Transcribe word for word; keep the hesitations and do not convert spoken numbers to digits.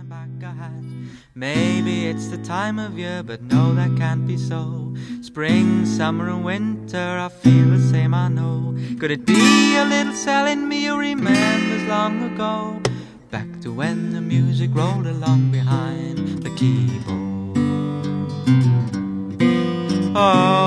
back a hat. Maybe it's the time of year, but no, that can't be so. Spring, summer and winter, I feel the same, I know. Could it be a little cell in me who remembers long ago, back to when the music rolled along behind the keyboard? Oh,